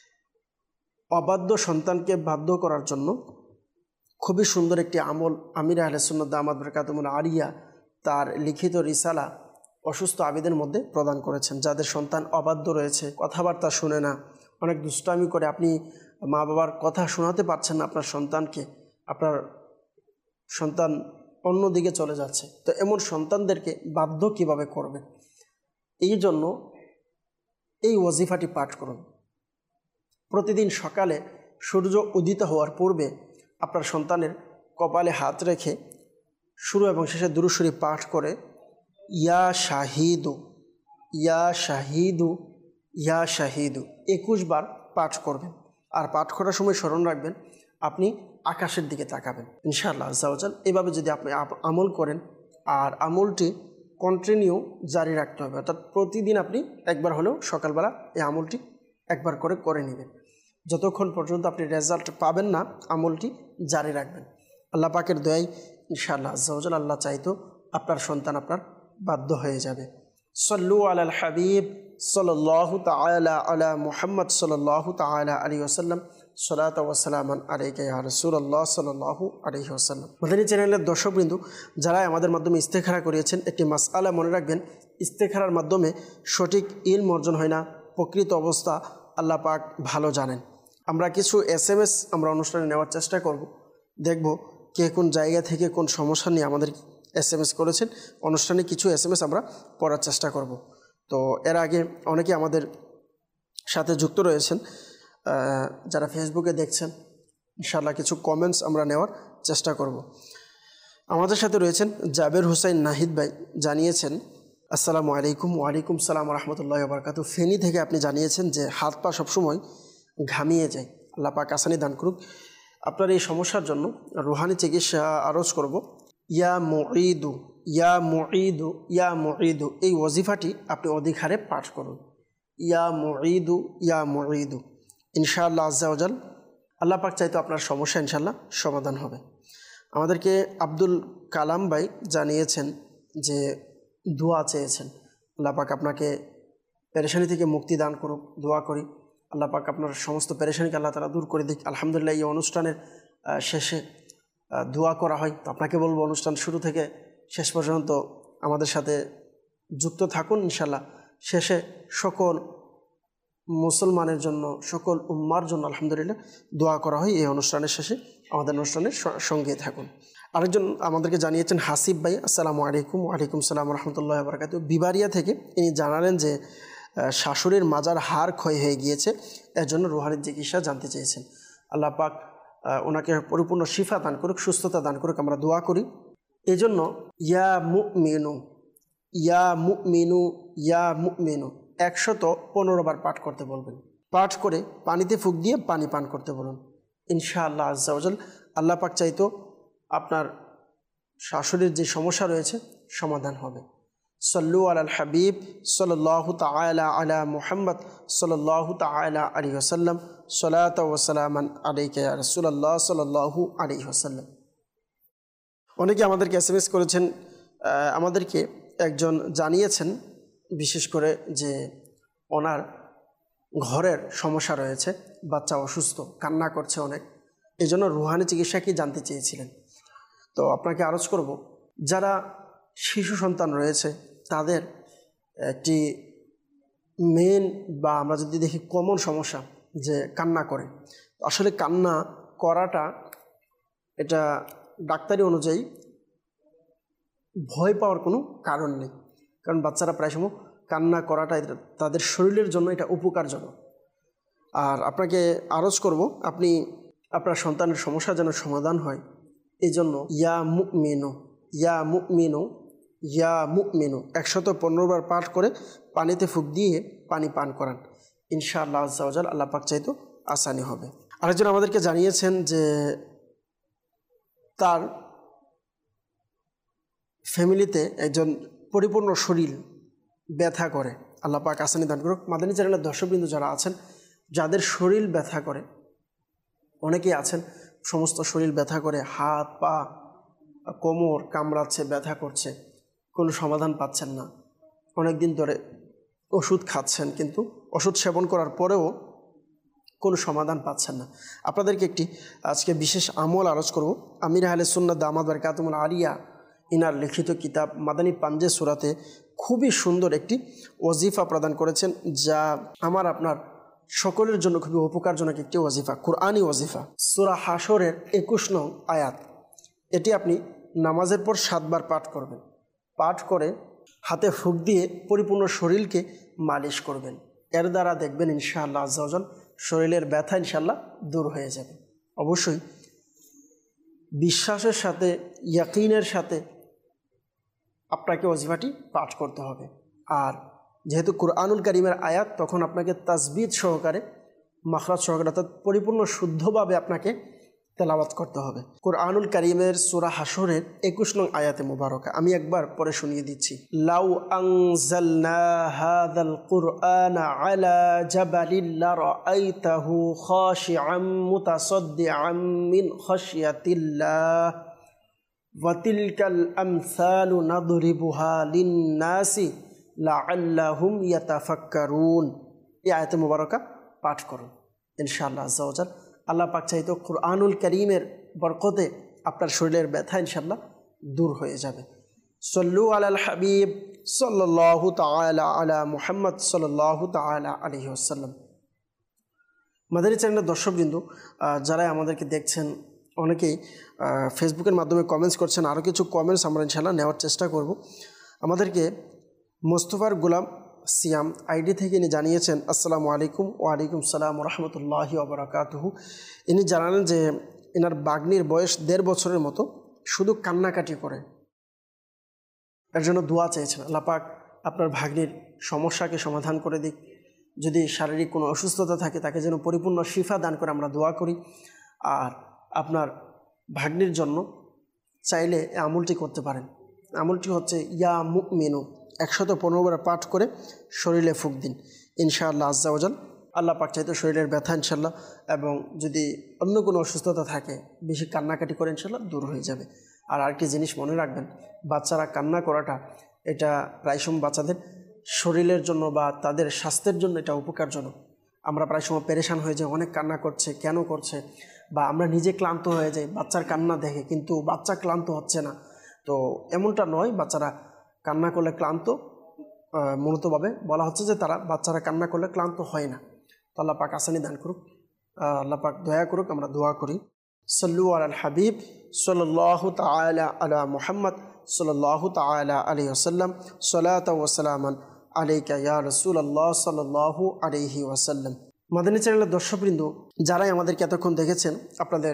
অবাধ্য সন্তানকে বাধ্য করার জন্য খুবই সুন্দর একটি আমল আমির আহলে সুন্নাত দামাত বরকাতুহুল আলিয়া তার লিখিত রিসালা অসুস্থ আবিদের মধ্যে প্রদান করেছেন। যাদের সন্তান অবাধ্য রয়েছে, কথাবার্তা শুনে না, অনেক দুষ্টামি করে, আপনি মা বাবার কথা শোনাতে পারছেন না আপনার সন্তানকে, আপনার সন্তান অন্যদিকে চলে যাচ্ছে, তো এমন সন্তানদেরকে বাধ্য কিভাবে করবেন, এই জন্য এই ওয়াজিফাটি পাঠ করুন। প্রতিদিন সকালে সূর্য উদিত হওয়ার পূর্বে আপনার সন্তানের কপালে হাত রেখে শুরু এবং শেষে দুরূদ শরীফ পাঠ করে ইয়া শাহিদু ইয়া শাহিদু ইয়া শাহিদু একুশ বার পাঠ করবেন। আর পাঠ করার সময় স্মরণ রাখবেন আপনি আকাশের দিকে তাকাবেন, ইনশাআল্লাহ আজ্জা ওয়া জাল। এভাবে যদি আপনি আমল করেন, আর আমলটি কন্টিনিউ জারি রাখতে হবে, অর্থাৎ প্রতিদিন আপনি একবার হলেও সকালবেলা এই আমলটি একবার করে করে নেবেন, যতক্ষণ পর্যন্ত আপনি রেজাল্ট পাবেন না আমলটি জারি রাখবেন। আল্লাহ পাকের দয়ায় ইনশাআল্লাহ আজ্জা ওয়া জাল আল্লাহ চাইতো আপনার সন্তান আপনার বাধ্য হয়ে যাবে। সল্লু আলাল হাবিব সাল্লাল্লাহু তাআলা আলা মুহাম্মদ সাল্লাল্লাহু তাআলা আলাইহি ওয়াসাল্লাম। সলাতু ওয়া সালামান আলাইকা ইয়া রাসূলুল্লাহ সাল্লাল্লাহু আলাইহি ওয়াসাল্লাম। মাদানী চ্যানেলের দর্শকবৃন্দ, যারা আমাদের মাধ্যমে ইস্তেখারা করিয়েছেন, একটি মাসআলা মনে রাখবেন, ইস্তেখারার মাধ্যমে সঠিক ইলম অর্জন হয় না, প্রকৃত অবস্থা আল্লাহ পাক ভালো জানেন। আমরা কিছু এস এম এস আমরা অনুষ্ঠানে নেওয়ার চেষ্টা করব, দেখব কে কোন জায়গা থেকে কোন সমস্যা নিয়ে আমাদের এস এম এস করেছেন। অনুষ্ঠানে কিছু এস এম এস আমরা পড়ার চেষ্টা করব। তো এর আগে অনেকে আমাদের সাথে যুক্ত রয়েছেন, যারা ফেসবুকে দেখছেন, ইনশাআল্লাহ কিছু কমেন্টস আমরা নেওয়ার চেষ্টা করব। আমাদের সাথে রয়েছেন জাবের হুসাইন নাহিদ ভাই, জানিয়েছেন আসসালামু আলাইকুম। ওয়ালাইকুম সালাম রহমতুল্লাহ বারকাতু। ফেনী থেকে আপনি জানিয়েছেন যে হাত পা সবসময় ঘামিয়ে যায়, আল্লাহ পাক আসানি দান করুক। আপনার এই সমস্যার জন্য রুহানি চিকিৎসা আরজ করব। ইয়া মুঈদু ইয়া মুঈদু ইয়া মুঈদু এই ওয়াজিফাটি আপনি অধিক হারে পাঠ করুন। ইয়া মুঈদু ইয়া মুঈদু, ইনশাআল্লাহ আজ্জা ওয়াজাল আল্লাহ পাক চাইতো আপনার সমস্যা ইনশাআল্লাহ সমাধান হবে। আমাদেরকে আব্দুল কালাম ভাই জানিয়েছেন যে দোয়া চেয়েছেন, আল্লাহ পাক আপনাকে পেরেশানি থেকে মুক্তি দান করুক, দোয়া করি আল্লাহ পাক আপনার সমস্ত পেরেশানিকে আল্লাহ তাআলা দূর করে দিক। আলহামদুলিল্লাহ, এই অনুষ্ঠানের শেষে দোয়া করা হয়, তো আপনাকে বলবো অনুষ্ঠান শুরু থেকে শেষ পর্যন্ত আমাদের সাথে যুক্ত থাকুন। ইনশাআল্লাহ শেষে সকল মুসলমানের জন্য, সকল উম্মার জন্য আলহামদুলিল্লাহ দোয়া করা হয় এই অনুষ্ঠানের শেষে। আমাদের অনুষ্ঠানের সঙ্গে থাকুন। আরেকজন আমাদেরকে জানিয়েছেন হাসিব ভাই, আসসালামু আলাইকুম। ওয়ালাইকুম সালাম রহমতুল্লাহ বারকাতু। বিবারিয়া থেকে ইনি জানালেন যে শাশুড়ির মাজার হাড় ক্ষয় হয়ে গিয়েছে, এর জন্য রুহানি চিকিৎসা জানতে চেয়েছেন। আল্লাহ পাক ওনাকে পরিপূর্ণ শিফা দান করুক, সুস্থতা দান করুক, আমরা দোয়া করি। এই জন্য ইয়া মুমিনু ইয়া মুমিনু ইয়া মুমিনু একশত পনেরো বার পাঠ করতে বলবেন। পাঠ করে পানিতে ফুঁক দিয়ে পানি পান করতে বলুন। ইনশাআল্লাহ আজ্জা ওয়াজাল আল্লাহ পাক চাইতো আপনার শাশুড়ির যে সমস্যা রয়েছে সমাধান হবে। সল্লু আলাল হাবিব সাল্লাল্লাহু তাআলা আলা মুহাম্মদ সাল্লাল্লাহু তাআলা আলাইহি ওয়াসাল্লাম, সলাতু ওয়া সালামান আলাইকা ইয়া রাসূলুল্লাহ সাল্লাল্লাহু আলাইহি ওয়াসাল্লাম। অনেকে আমাদেরকে এস এম এস করেছেন, আমাদেরকে একজন জানিয়েছেন বিশেষ করে যে ওনার ঘরের সমস্যা রয়েছে, বাচ্চা অসুস্থ, কান্না করছে অনেক, এই জন্য রুহানি চিকিৎসা কি জানতে চেয়েছিলেন। তো আপনাকে আরজ করব, যারা শিশু সন্তান রয়েছে তাদের একটি মেন বা আমরা যদি দেখি কমন সমস্যা যে কান্না করে। আসলে কান্না করাটা এটা ডাক্তারি অনুযায়ী ভয় পাওয়ার কোনো কারণ নেই, কারণ বাচ্চারা প্রায় সময় কান্না করাটা তাদের শরীরের জন্য এটা উপকারজনক। আর আপনাকে আরজ করব, আপনি আপনার সন্তানের সমস্যা যেন সমাধান হয়, এই জন্য ইয়া মুমিনু ইয়া মুমিনু ইয়া মুমিনু একশত পনেরো বার পাঠ করে পানিতে ফুঁক দিয়ে পানি পান করান। ইনশাআল্লাহ আজ্জা ওয়াজাল আল্লাহ পাক চাইতো আসানি হবে। আরেকজন আমাদেরকে জানিয়েছেন যে তার ফ্যামিলিতে একজন পরিপূর্ণ শরীর ব্যথা করে, আল্লাহ পাক আসানি দান করুক। মাদানী চ্যানেলের দর্শকবৃন্দ যারা আছেন, যাদের শরীর ব্যথা করে, অনেকেই আছেন সমস্ত শরীর ব্যথা করে, হাত পা কোমর কামড়াচ্ছে, ব্যথা করছে, কোনো সমাধান পাচ্ছেন না, অনেক দিন ধরে ওষুধ খাচ্ছেন, কিন্তু ওষুধ সেবন করার পরেও কোনো সমাধান পাচ্ছেন না। আপনাদেরকে একটি আজকে বিশেষ আমল আরজ করব। আমির আহলে সুন্নাত দামাত বারকাতুহুল আলিয়া ইনার লিখিত কিতাব মাদানী পাঞ্জে সূরাতে খুবই সুন্দর একটি ওয়াজিফা প্রদান করেছেন, যা আমার আপনার সকলের জন্য খুবই উপকারজনক একটি ওয়াজিফা, কুরআনী ওয়াজিফা। সূরা হাশরের একুশ নং আয়াত, এটি আপনি নামাজের পর সাতবার পাঠ করবেন। পাঠ করে হাতে ফুঁক দিয়ে পরিপূর্ণ শরীরকে মালিশ করবেন। এর দ্বারা দেখবেন ইনশাআল্লাহ আজ্জা ওয়াজাল শরীরের ব্যথা ইনশাআল্লাহ দূর হয়ে যাবে। অবশ্যই বিশ্বাসের সাথে, ইয়াকিনের সাথে আপনাকে ওয়াজিফাটি পাঠ করতে হবে। আর যেহেতু কুরআনুল কারীমের আয়াত, তখন আপনাকে তাসবিদ সহকারে, মাখরাজ সহকারে, অর্থাৎ পরিপূর্ণ শুদ্ধভাবে আপনাকে তেলাওয়াত করতে হবে। কুরআনুল কারীমের সূরা হাশরের একুশ নং আয়াতে মুবারকা আমি একবার পরে শুনিয়ে দিচ্ছি। লাউ আনজালনা হাযাল কুরআনা আলা জাবালিন লারাআইতাহু খাশিআম মুতাসাদ্দিআম মিন খাশিয়াতিল্লাহ ওয়া তিলকাল আমসালু নাদরিবুহা লিন-নাসি লাআল্লাহুম ইয়াতাফাক্কারুন। এই আয়াতে মুবারকা পাঠ করুন। ইনশাআল্লাহ আজ্জা ওয়া জাল আল্লাহ পাক চাইতো কুরআনুল কারীমের বরকতে আপনার শরীরের ব্যথা ইনশাআল্লাহ দূর হয়ে যাবে। সল্লু আলাল হাবিব সাল্লাল্লাহু তাআলা আলা মুহাম্মদ সাল্লাল্লাহু তাআলা আলাইহি ওয়াসাল্লাম। মাদানী চ্যানেলের দর্শকবৃন্দ যারা আমাদেরকে দেখছেন, অনেকেই ফেসবুকের মাধ্যমে কমেন্টস করছেন, আরও কিছু কমেন্টস আমরা ইনশাআল্লাহ নেওয়ার চেষ্টা করব। আমাদেরকে মোস্তফার গোলাম সিয়াম আইডি থেকে ইনি জানিয়েছেন, আসসালামু আলাইকুম। ওয়ালাইকুম সালাম রহমতুল্লাহি ওয়া বারাকাতুহু। ইনি জানালেন যে এনার বাগ্নির বয়স দেড় বছরের মতো, শুধু কান্নাকাটি করে, এর জন্য দোয়া চেয়েছেন। আল্লাহ পাক আপনার ভাগ্নির সমস্যাকে সমাধান করে দিক। যদি শারীরিক কোনো অসুস্থতা থাকে তাকে যেন পরিপূর্ণ শিফা দান করে আমরা দোয়া করি। আর আপনার ভাগ্নির জন্য চাইলে এই আমলটি করতে পারেন। আমলটি হচ্ছে ইয়া মুমিনু, একশত পনেরো বার পাঠ করে শরীরে ফুঁক দিন, ইনশাআল্লাহ আজ্জা ওয়াজাল আল্লাহ পাক চাইতে শরীরের ব্যথা ইনশাআল্লাহ এবং যদি অন্য কোনো অসুস্থতা থাকে, বেশি কান্নাকাটি করে ইনশাআল্লাহ দূর হয়ে যাবে। আর আরেকটি জিনিস মনে রাখবেন, বাচ্চারা কান্না করাটা এটা প্রায় সময় বাচ্চাদের শরীরের জন্য বা তাদের স্বাস্থ্যের জন্য এটা উপকারজনক। আমরা প্রায় সময় পেরেশান হয়ে যাই, অনেক কান্না করছে কেন করছে, বা আমরা নিজে ক্লান্ত হয়ে যাই বাচ্চার কান্না দেখে, কিন্তু বাচ্চা ক্লান্ত হচ্ছে না। তো এমনটা নয়, বাচ্চারা কান্না করলে ক্লান্ত, মূলতভাবে বলা হচ্ছে যে তারা বাচ্চারা কান্না করলে ক্লান্ত হয় না। তো আল্লাহ পাক আসানি দান করুক, আল্লাহ পাক দয়া করুক, আমরা দোয়া করি। সল্লু আলাল হাবিব সাল্লাল্লাহু তাআলা আলা মুহাম্মদ সাল্লাল্লাহু তাআলা আলাইহি ওয়াসাল্লাম, সালাতাও ওয়া সালামান আলাইকা ইয়া রাসূলুল্লাহ সাল্লাল্লাহু আলাইহি ওয়াসাল্লাম। মাদানী চ্যানেলের দর্শকবৃন্দ যারাই আমাদেরকে এতক্ষণ দেখেছেন, আপনাদের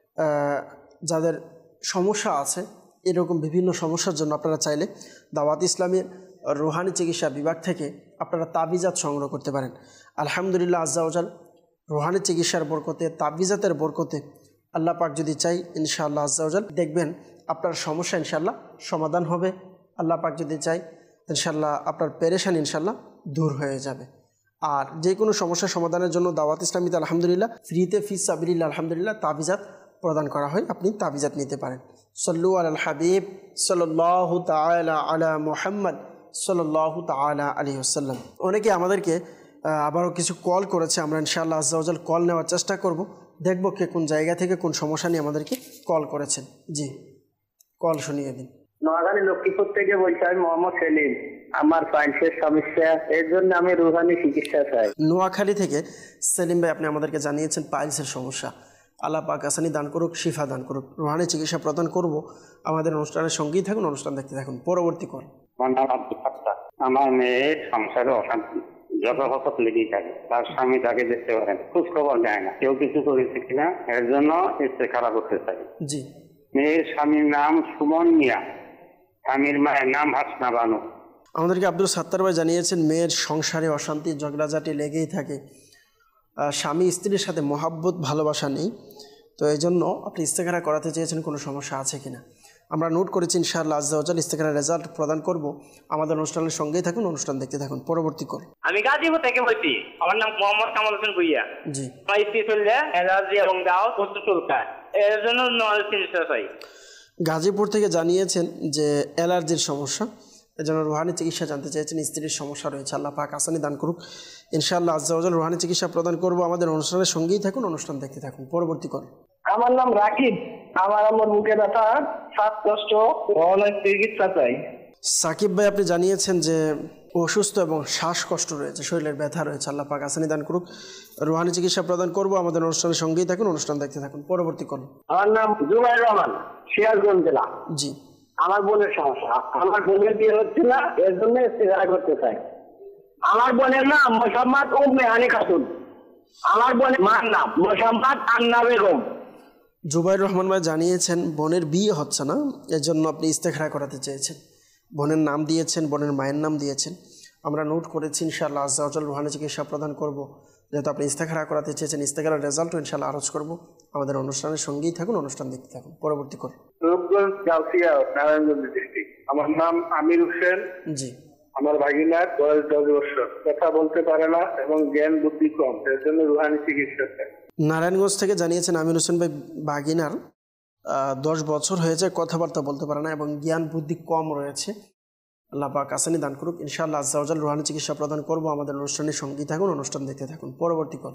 যাদের সমস্যা আছে, এরকম বিভিন্ন সমস্যার জন্য আপনারা চাইলে দাওয়াত ইসলামের রুহানি চিকিৎসা বিভাগ থেকে আপনারা তাবিজাত সংগ্রহ করতে পারেন। আলহামদুলিল্লাহ আজ্জা ওয়াজাল রুহানি চিকিৎসার বরকতে, তাবিজাতের বরকতে আল্লাহ পাক যদি চাই ইনশাআল্লাহ আজ্জা ওয়াজাল দেখবেন আপনার সমস্যা ইনশাআল্লাহ সমাধান হবে। আল্লাহ পাক যদি চাই ইনশাআল্লাহ আপনার পেরেশানি ইনশাআল্লাহ দূর হয়ে যাবে। আর যে কোনো সমস্যার সমাধানের জন্য দাওয়াত ইসলামীতে আলহামদুলিল্লাহ ফ্রিতে ফিস সাবিলিল্লাহ আলহামদুলিল্লাহ তাবিজাত প্রদান করা হয়, আপনি তাবিজাত নিতে পারেন। সল্লু আলাল হাবিব সাল্লাল্লাহু তাআলা আলা মুহাম্মদ সাল্লাল্লাহু তাআলা আলাইহি ওয়াসাল্লাম। অনেকে আমাদেরকে আবারও কিছু কল করেছে, আমরা ইনশাআল্লাহ আজ্জা ওয়াজাল কল নেওয়ার চেষ্টা করব, দেখব কে কোন জায়গা থেকে কোন সমস্যা নিয়ে আমাদেরকে কল করেছেন। জি, কল শুনিয়ে দিন। নোয়াখালী লক্ষ্মীপুর থেকে বলছি, আমি মোহাম্মদ সেলিম। আমার পাইলসের সমস্যা, এর জন্য আমি রুহানি চিকিৎসা চাই। নোয়াখালী থেকে সেলিম ভাই আপনি আমাদেরকে জানিয়েছেন পাইলসের সমস্যা। আল্লাহ পাক আসানি দান করুক, শিফা দান করুক, রুহানি চিকিৎসা প্রদান করব। আমাদের অনুষ্ঠানের সঙ্গেই থাকুন, অনুষ্ঠান দেখতে থাকুন। পরবর্তী কল। আমার মেয়ের সংসারে অশান্তি যথাযথ লেগেই থাকে, তার স্বামী তাকে দেখতে পারেন, খোঁজ খবর দেয় না, কেউ কিছু করেছে কিনা, এর জন্য ইস্তেখারা করতে চাই। জি। মেয়ের স্বামীর নাম সুমন মিয়া, স্বামীর মায়ের নাম হাসনা বানু। আমাদেরকে আব্দুল সাত্তার ভাই জানিয়েছেন মেয়ের সংসারে অশান্তি ঝগড়াঝাটি লেগেই থাকে, স্বামী স্ত্রীর সাথে মহাব্বত ভালোবাসা নেই, তো এই জন্য আপনি ইস্তেখারা করাতে চেয়েছেন, কোনো সমস্যা আছে কিনা। আমরা নোট করেছি ইনশাআল্লাহ আজ্জা ওয়াজাল ইস্তেখারার রেজাল্ট প্রদান করব। আমাদের অনুষ্ঠানের সঙ্গেই থাকুন, অনুষ্ঠান দেখতে থাকুন। পরবর্তী কল। আমি গাজীপুর থেকে বলছি, আমার নাম মোহাম্মদ কামাল হোসেন ভুইয়া। জি। আমার স্ত্রী চললে অ্যালার্জি এবং দাও কষ্ট চুলকায়, এর জন্য নলেজ চিকিৎসা চাই। গাজীপুর থেকে জানিয়েছেন যে অ্যালার্জির সমস্যা, এই জন্য রুহানি চিকিৎসা জানতে চেয়েছেন, স্ত্রীর সমস্যা রয়েছে। আল্লাহ পাক আসানি দান করুক, ইনশাআল্লাহ আজ্জা ওয়াজাল রুহানি চিকিৎসা প্রদান করব। আমাদের অনুষ্ঠানের সঙ্গেই থাকুন, অনুষ্ঠান দেখতে থাকুন। পরবর্তী কল। আমার নাম রাকিব। আমার আমার বুকে ব্যথা, শ্বাসকষ্ট, অনেক চিকিৎসা চাই। সাকিব ভাই আপনি জানিয়েছেন যে অসুস্থ এবং শ্বাসকষ্ট রয়েছে, শরীরের ব্যথা রয়েছে। আল্লাহ পাক আসানি দান করুক, রুহানি চিকিৎসা প্রদান করব। আমাদের অনুষ্ঠানের সঙ্গেই থাকুন, অনুষ্ঠান দেখতে থাকুন। পরবর্তী কল। আমার নাম জুবাইর রহমান, সিরাজগঞ্জ জেলা। জি। আমার বোনের সমস্যা, আমার বোনের বিয়ে হচ্ছে না, এর জন্য ইস্তেখারা করতে চাই। আমার বোনের নাম মোসাম্মদ উম্মে হানি খাতুন। আমার বোনের মার নাম মোসাম্মদ আন্না বেগম। জুবাইর রহমান ভাই জানিয়েছেন বোনের বিয়ে হচ্ছে না, এর জন্য আপনি ইস্তেখারা করাতে চেয়েছেন। বোনের নাম দিয়েছেন, বোনের মায়ের নাম দিয়েছেন, আমরা নোট করেছি। ইনশাআল্লাহ আজ্জা ওয়াজাল রুহানি চিকিৎসা প্রদান করব। যেহেতু আপনি ইস্তেখারা করাতে চেয়েছেন, ইস্তেখারার রেজাল্টও ইনশাআল্লাহ আরজ করব। আমাদের অনুষ্ঠানের সঙ্গেই থাকুন, অনুষ্ঠান দেখতে থাকুন। পরবর্তী কল। রূপগঞ্জ গাউসিয়া, নারায়ণগঞ্জ ডিস্ট্রিক্ট। আমার নাম আমির হোসেন। জি। আমার ভাগিনার বয়স দশ বছর, কথা বলতে পারে না এবং জ্ঞান বুদ্ধি কম, এর জন্য রুহানি চিকিৎসা চাই। নারায়ণগঞ্জ থেকে জানিয়েছেন আমির হোসেন ভাই বাগিনার দশ বছর হয়েছে, কথাবার্তা বলতে পারে না এবং জ্ঞান বুদ্ধি কম রয়েছে। আল্লাহ পাক আসানি দান করুক, ইনশাআল্লাহ আজ্জা ওয়াজাল রুহানি চিকিৎসা প্রদান করব। আমাদের অনুষ্ঠানের সঙ্গী থাকুন, অনুষ্ঠান দেখতে থাকুন। পরবর্তী কল।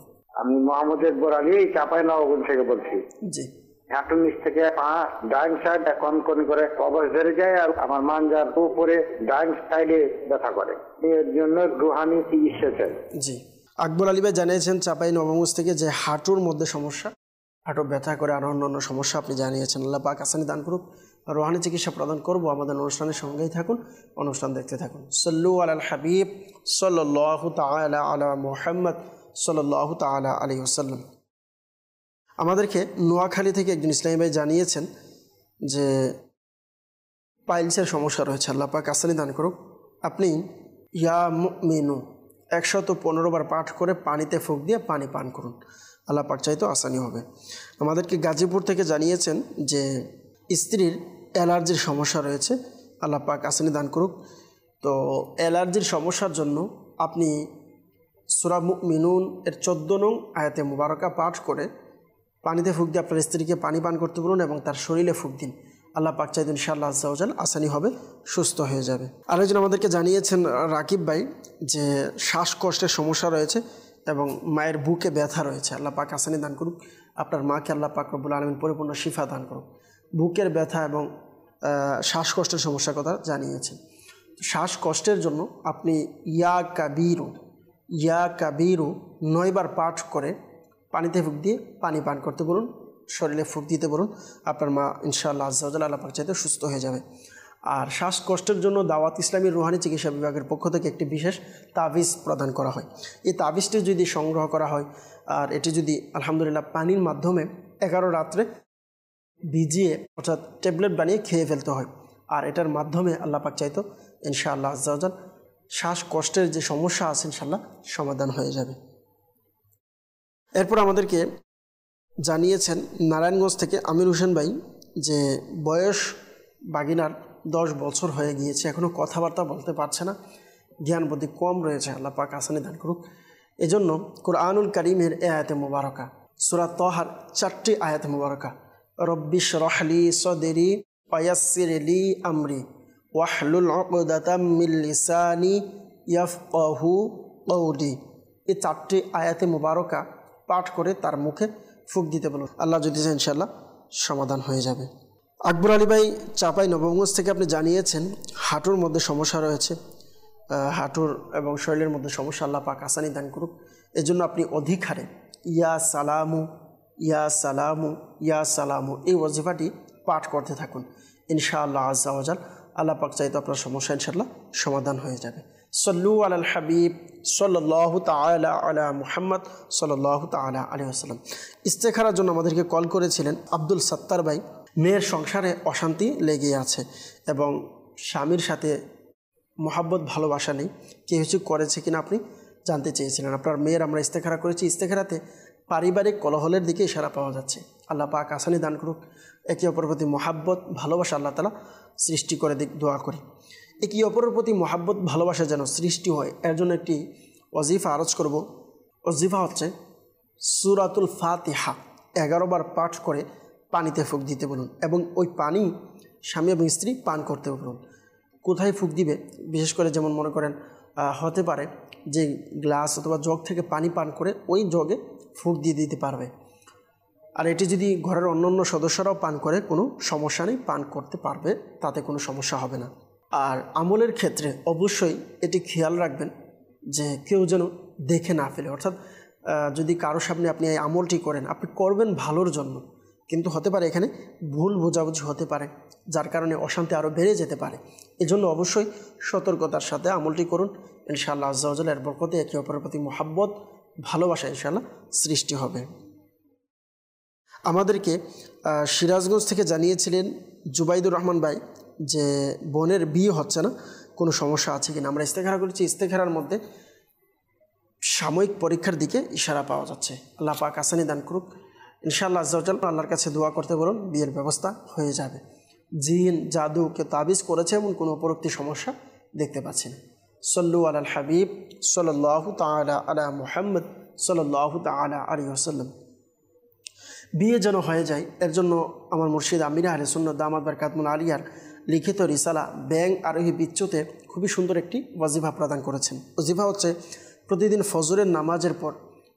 আমি মোহাম্মদ একবর আলী চাপাই নবাবগঞ্জ থেকে বলছি। জি। হাঁটুর নিচ থেকে পা ডাইন সাইড এখন কোন করে কবর ধরে যায় আর আমার মানজার উপরে ডাইন সাইডে ব্যথা করে, এর জন্য রুহানি চিকিৎসা চাই। জি। আকবর আলী ভাই জানিয়েছেন চাপাই নবাবগঞ্জ থেকে যে হাঁটুর মধ্যে সমস্যা, হাঁটু ব্যথা করে আরও অন্যান্য সমস্যা আপনি জানিয়েছেন। আল্লাহ পাক আসানি দান করুক, রুহানি চিকিৎসা প্রদান করব। আমাদের অনুষ্ঠানের সঙ্গেই থাকুন, অনুষ্ঠান দেখতে থাকুন। সল্লু আলাল হাবিব সাল্লাল্লাহু তাআলা আলা মুহাম্মদ সাল্লাল্লাহু তাআলা আলাইহি ওয়াসাল্লাম। আমাদেরকে নোয়াখালী থেকে একজন ইসলামী ভাই জানিয়েছেন যে পাইলসের সমস্যা রয়েছে। আল্লাহ পাক আসানি দান করুক। আপনি ইয়া মুমিনু একশত পনেরো বার পাঠ করে পানিতে ফুঁক দিয়ে পানি পান করুন, আল্লাহ পাক চাইতো আসানি হবে। আমাদেরকে গাজীপুর থেকে জানিয়েছেন যে স্ত্রীর অ্যালার্জির সমস্যা রয়েছে, আল্লাহ পাক আসানি দান করুক। তো অ্যালার্জির সমস্যার জন্য আপনি সূরা মুমিনুন এর চোদ্দ নং আয়াতে মুবারকা পাঠ করে পানিতে ফুঁক দিয়ে আপনার স্ত্রীকে পানি পান করতে বলুন এবং তার শরীরে ফুঁক দিন, আল্লাহ পাক চাইতো ইনশাআল্লাহ আজ্জা ওয়া জাল আসানি হবে, সুস্থ হয়ে যাবে। আরেকজন আমাদেরকে জানিয়েছেন রাকিব ভাই যে শ্বাসকষ্টের সমস্যা রয়েছে এবং মায়ের বুকে ব্যথা রয়েছে, আল্লাহ পাক আসানি দান করুক। আপনার মাকে আল্লাহ পাক রব্বুল আলামিন পরিপূর্ণ শিফা দান করুক। বুকের ব্যথা এবং শ্বাসকষ্টের সমস্যার কথা জানিয়েছেন। শ্বাসকষ্টের জন্য আপনি ইয়া কাবিরু ইয়া কাবিরু নয়বার পাঠ করে পানিতে ফুঁক দিয়ে পানি পান করতে বলুন, শরীরে ফুঁক দিতে বলুন, আপনার মা ইনশাআল্লাহ আজ্জা ওয়া জাল আল্লাহ পাক চাইতে সুস্থ হয়ে যাবে। আর শ্বাসকষ্টের জন্য দাওয়াত ইসলামী রুহানি চিকিৎসা বিভাগের পক্ষ থেকে একটি বিশেষ তাবিজ প্রদান করা হয়। এই তাবিজটি যদি সংগ্রহ করা হয় আর এটি যদি আলহামদুলিল্লাহ পানির মাধ্যমে এগারো রাত্রে ভিজিয়ে অর্থাৎ ট্যাবলেট বানিয়ে খেয়ে ফেলতে হয়, আর এটার মাধ্যমে আল্লাহ পাক চাইতো ইনশাআল্লাহ আজ্জা ওয়া জাল শ্বাসকষ্টের যে সমস্যা আছে ইনশাআল্লাহ সমাধান হয়ে যাবে। এরপর আমাদেরকে জানিয়েছেন নারায়ণগঞ্জ থেকে আমির হোসেন ভাই যে বয়স বাগিনার দশ বছর হয়ে গিয়েছে, এখনও কথাবার্তা বলতে পারছে না, জ্ঞান বুদ্ধি কম রয়েছে, আল্লাহ পাক আসানি দান করুক। এজন্য কুরআনুল কারীমের এ আয়াতে মুবারকা সূরা তাহার চারটি আয়াতে মুবারকা রব্বি শরহ লি সদরি ওয়ায়াসসির লি আমরি ওয়াহলুল উকদাতাম মিন লিসানি ইয়াফকাহু কওলি, এই চারটি আয়াতে মুবারকা পাঠ করে তার মুখে ফুঁক দিতে বলুন, আল্লাহ যদি চায় ইনশাআল্লাহ সমাধান হয়ে যাবে। আকবর আলী ভাই চাপাই নবাবগঞ্জ থেকে আপনি জানিয়েছেন হাঁটুর মধ্যে সমস্যা রয়েছে, হাঁটুর এবং শরীরের মধ্যে সমস্যা, আল্লাহ পাক আসানি দান করুক। এজন্য আপনি অধিক হারে ইয়া সালামু ইয়া সালামু ইয়া সালামু এই ওয়াজিফাটি পাঠ করতে থাকুন, ইনশাআল্লাহ আজ্জা ওয়া জাল আল্লাহ পাক চাইতো আপনার সমস্যা ইনশাআল্লাহ সমাধান হয়ে যাবে। সল্লু আলাল হাবিব সাল্লাল্লাহু তাআলা আলা মুহাম্মদ সাল্লাল্লাহু তাআলা আলাইহি ওয়াসাল্লাম। ইস্তেখারার জন্য আমাদেরকে কল করেছিলেন আব্দুল সত্তার ভাই। মেয়ের সংসারে অশান্তি লেগে আছে এবং স্বামীর সাথে মহাব্বত ভালোবাসা নেই, কে কিছু করেছে কিনা আপনি জানতে চেয়েছিলেন। আপনার মেয়ের আমরা ইস্তেখারা করেছি, ইস্তেখারাতে পারিবারিক কলহলের দিকে ইশারা পাওয়া যাচ্ছে, আল্লাহ পাক আসানি দান করুক। একে অপরের প্রতি মহাব্বত ভালোবাসা আল্লাহ তাআলা সৃষ্টি করে দিক, দোয়া করি একে অপরের প্রতি মহাব্বত ভালোবাসা যেন সৃষ্টি হয়। এর জন্য একটি ওয়াজিফা আরজ করব। ওয়াজিফা হচ্ছে সূরাতুল ফাতিহা এগারো বার পাঠ করে পানিতে ফুঁক দিতে বলুন এবং ওই পানি স্বামী এবং স্ত্রী পান করতে বলুন। কোথায় ফুঁক দিবে, বিশেষ করে যেমন মনে করেন হতে পারে যে গ্লাস অথবা জগ থেকে পানি পান করে ওই জগে ফুঁক দিয়ে দিতে পারবে, আর এটি যদি ঘরের অন্য অন্য সদস্যরাও পান করে কোনো সমস্যা নেই, পান করতে পারবে, তাতে কোনো সমস্যা হবে না। আর আমলের ক্ষেত্রে অবশ্যই এটি খেয়াল রাখবেন যে কেউ যেন দেখে না ফেলে, অর্থাৎ যদি কারো সামনে আপনি এই আমলটি করেন, আপনি করবেন ভালোর জন্য, কিন্তু হতে পারে এখানে ভুল বোঝাবুঝি হতে পারে, যার কারণে অশান্তি আরও বেড়ে যেতে পারে। এজন্য অবশ্যই সতর্কতার সাথে আমলটি করুন, ইনশাআল্লাহ আজ্জা ওয়া জাল এর বরকতে একে অপরের প্রতি মহাব্বত ভালোবাসা ইনশাআল্লাহ সৃষ্টি হবে। আমাদেরকে সিরাজগঞ্জ থেকে জানিয়েছিলেন জুবাইদুর রহমান ভাই যে বোনের বিয়ে হচ্ছে না, কোনো সমস্যা আছে কিনা। আমরা ইস্তেখারা করেছি, ইস্তেখারার মধ্যে সাময়িক পরীক্ষার দিকে ইশারা পাওয়া যাচ্ছে, আল্লাহ পাক আসানি দান করুক। ইনশাআল্লাহ আজ্জা ওয়া জাল আল্লাহর কাছে দোয়া করতে বলুন, বিয়ের ব্যবস্থা হয়ে যাবে। জিন জাদু কে তাবিজ করেছে এমন কোনো উপরোক্তি সমস্যা দেখতে পাচ্ছি না। সল্লু আলাল হাবিব সাল্লাল্লাহু তাআলা আলা মুহাম্মদ সাল্লাল্লাহু তাআলা আলাইহি ওয়াসাল্লাম। বিয়ে যেন হয়ে যায় এর জন্য আমার মুর্শিদ আমির আহলে সুন্নাত দামাত বারকাতুল আলিয়ার লিখিত রিসালা ব্যাং আরোহী বিচ্যুতে খুবই সুন্দর একটি ওয়াজিফা প্রদান করেছেন। ওয়াজিফা হচ্ছে প্রতিদিন ফজরের নামাজের পর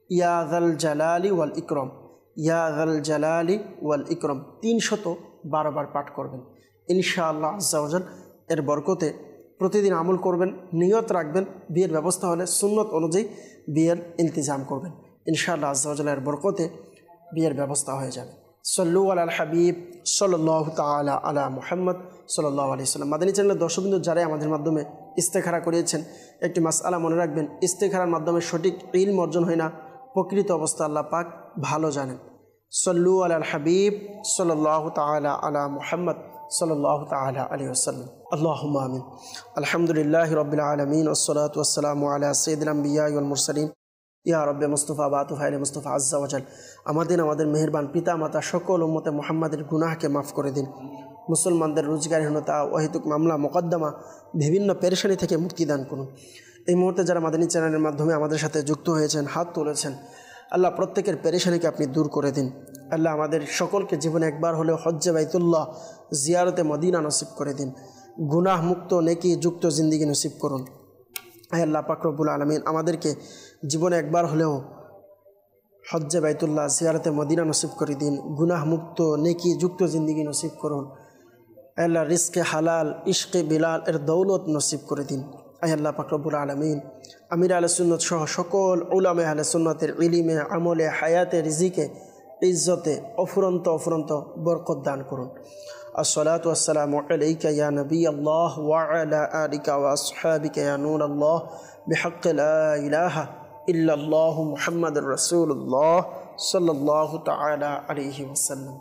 ইয়া যাল জালালি ওয়াল ইকরম, ইয়া যাল জালালি ওয়াল ইকরম তিনশত বারো বার পাঠ করবেন ইনশাআল্লাহ আজ্জা ওয়াজাল। এর বরকতে প্রতিদিন আমল করবেন, নিয়ত রাখবেন, বিয়ের ব্যবস্থা হলে সুন্নত অনুযায়ী বিয়ের ইন্তজাম করবেন ইনশাআল্লাহ আজ্জা ওয়াজাল। এর বরকতে বিয়ের ব্যবস্থা হয়ে যাবে। সল্লু আলাল হাবিব সাল্লাল্লাহু তাআলা আলা মুহাম্মদ সাল্লাল্লাহু আলাইহি সাল্লাম। মাদানী চ্যানেলের দর্শকবৃন্দ যারাই আমাদের মাধ্যমে ইস্তেখারা করিয়েছেন, একটি মাসআলা মনে রাখবেন, ইস্তেখারার মাধ্যমে সঠিক ইলম অর্জন হয় না, প্রকৃত অবস্থা আল্লাহ পাক ভালো জানেন। সল্লু আলাল হাবিব সাল্লাল্লাহু তাআলা আলা মুহাম্মদ সাল্লাল্লাহু তাআলা আলাইহি ওয়াসাল্লাম। আল্লাহুম্মা আমিন। আলহামদুলিল্লাহি রাব্বিল আলামিন ওয়াসসালাতু ওয়াসসালামু আলা সাইয়্যিদিল আম্বিয়া ওয়াল মুরসালিন ইয়া রব্বে মুস্তাফা বাতু ফাইলে মুস্তাফা আজ্জা ওয়াজাল। আমাদের আমাদের মেহেরবান পিতা মাতা সকল উম্মতে মুহাম্মাদের গুনাহকে মাফ করে দিন। মুসলমানদের রোজগারহীনতা, অহেতুক মামলা মোকদ্দমা, বিভিন্ন পেরেশানি থেকে মুক্তি দান করুন। এই মুহূর্তে যারা মাদানী চ্যানেলের মাধ্যমে আমাদের সাথে যুক্ত হয়েছেন, হাত তুলেছেন, আল্লাহ প্রত্যেকের পেরেশানিকে আপনি দূর করে দিন। আল্লাহ আমাদের সকলকে জীবনে একবার হলেও হজ্জে বাইতুল্লাহ জিয়ারতে মদিনা নসিব করে দিন। গুনাহ মুক্ত নেকি যুক্ত জিন্দিগি নসিব করুন। আয় আল্লাহ পাক রব্বুল আলামিন আমাদেরকে জীবনে একবার হলেও হজ্জে বাইতুল্লাহ জিয়ারতে মদিনা নসিব করে দিন। গুনাহ মুক্ত নেকি যুক্ত জিন্দিগি নসিব করুন। আয় আল্লাহ রিজকে হালাল, ইশকে বিলাল এর দৌলত নসিব করে দিন। আয় আল্লাহ পাক রব্বুল আলামিন আমির আহলে সুন্নাত সহ সকল উলামায়ে আহলে সুন্নাতের ইলমে, আমলে, হায়াতে, রিজিকে, ইজ্জতে অফুরন্ত অফুরন্ত বরকত দান করুন। আসসালাতু ওয়াসসালামু আলাইকা ইয়া নবী আল্লাহ ওয়া আলা আলিকা ওয়া আসহাবিকা ইয়া নূর আল্লাহ বিহাক্কি লা ইলাহা ইল্লাল্লাহু মুহাম্মাদুর রাসূলুল্লাহ সাল্লাল্লাহু তাআলা আলাইহি ওয়াসাল্লাম।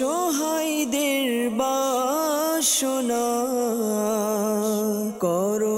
অসহায়দের বাসনা করো